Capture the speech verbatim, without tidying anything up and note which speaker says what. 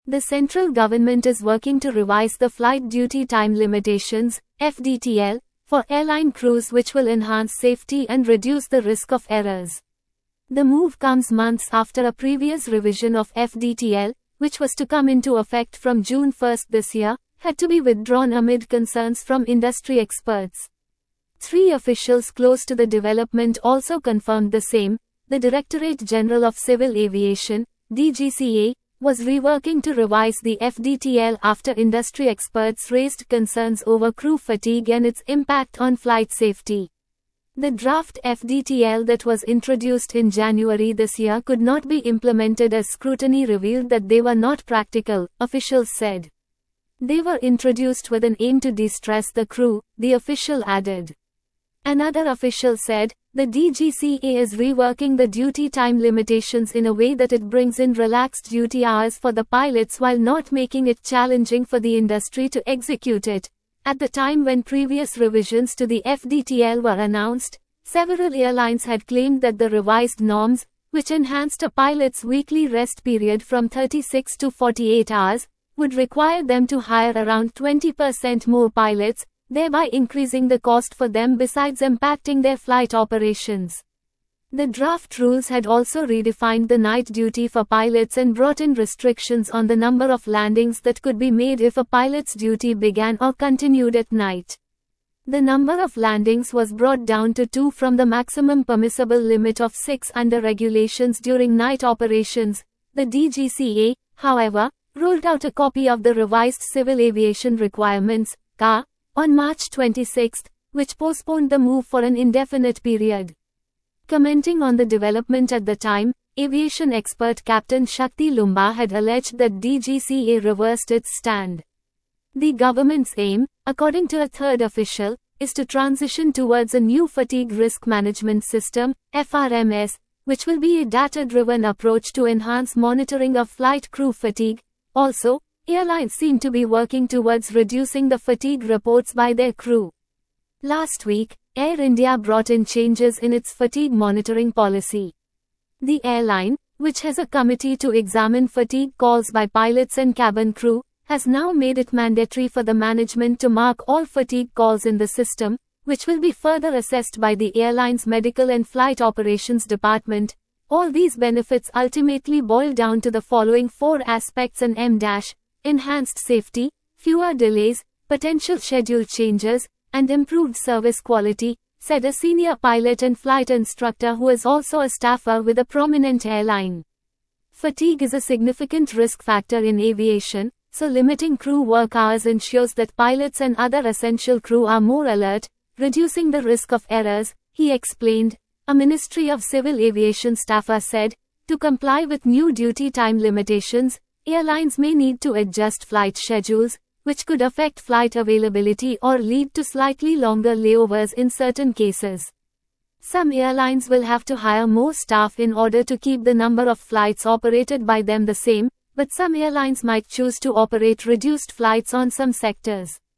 Speaker 1: The central government is working to revise the Flight Duty Time Limitations, F D T L, for airline crews, which will enhance safety and reduce the risk of errors. The move comes months after a previous revision of F D T L, which was to come into effect from June first this year, had to be withdrawn amid concerns from industry experts. Three officials close to the development also confirmed the same. The Directorate General of Civil Aviation, D G C A, was reworking to revise the F D T L after industry experts raised concerns over crew fatigue and its impact on flight safety. The draft F D T L that was introduced in January this year could not be implemented as scrutiny revealed that they were not practical, officials said. They were introduced with an aim to de-stress the crew, the official added. Another official said, the D G C A is reworking the duty time limitations in a way that it brings in relaxed duty hours for the pilots while not making it challenging for the industry to execute it. At the time when previous revisions to the F D T L were announced, several airlines had claimed that the revised norms, which enhanced a pilot's weekly rest period from thirty-six to forty-eight hours, would require them to hire around twenty percent more pilots, thereby increasing the cost for them besides impacting their flight operations. The draft rules had also redefined the night duty for pilots and brought in restrictions on the number of landings that could be made if a pilot's duty began or continued at night. The number of landings was brought down to two from the maximum permissible limit of six under regulations during night operations. The D G C A, however, rolled out a copy of the revised Civil Aviation Requirements, C A, on March twenty-sixth, which postponed the move for an indefinite period. Commenting on the development at the time, aviation expert Captain Shakti Lumba had alleged that D G C A reversed its stand. The government's aim, according to a third official, is to transition towards a new fatigue risk management system, F R M S, which will be a data-driven approach to enhance monitoring of flight crew fatigue. Also, airlines seem to be working towards reducing the fatigue reports by their crew. Last week, Air India brought in changes in its fatigue monitoring policy. The airline, which has a committee to examine fatigue calls by pilots and cabin crew, has now made it mandatory for the management to mark all fatigue calls in the system, which will be further assessed by the airline's Medical and Flight Operations Department. All these benefits ultimately boil down to the following four aspects and M-, enhanced safety, fewer delays, potential schedule changes, and improved service quality, said a senior pilot and flight instructor who is also a staffer with a prominent airline. Fatigue is a significant risk factor in aviation, so limiting crew work hours ensures that pilots and other essential crew are more alert, reducing the risk of errors, he explained. A Ministry of Civil Aviation staffer said, to comply with new duty time limitations, airlines may need to adjust flight schedules, which could affect flight availability or lead to slightly longer layovers in certain cases. Some airlines will have to hire more staff in order to keep the number of flights operated by them the same, but some airlines might choose to operate reduced flights on some sectors.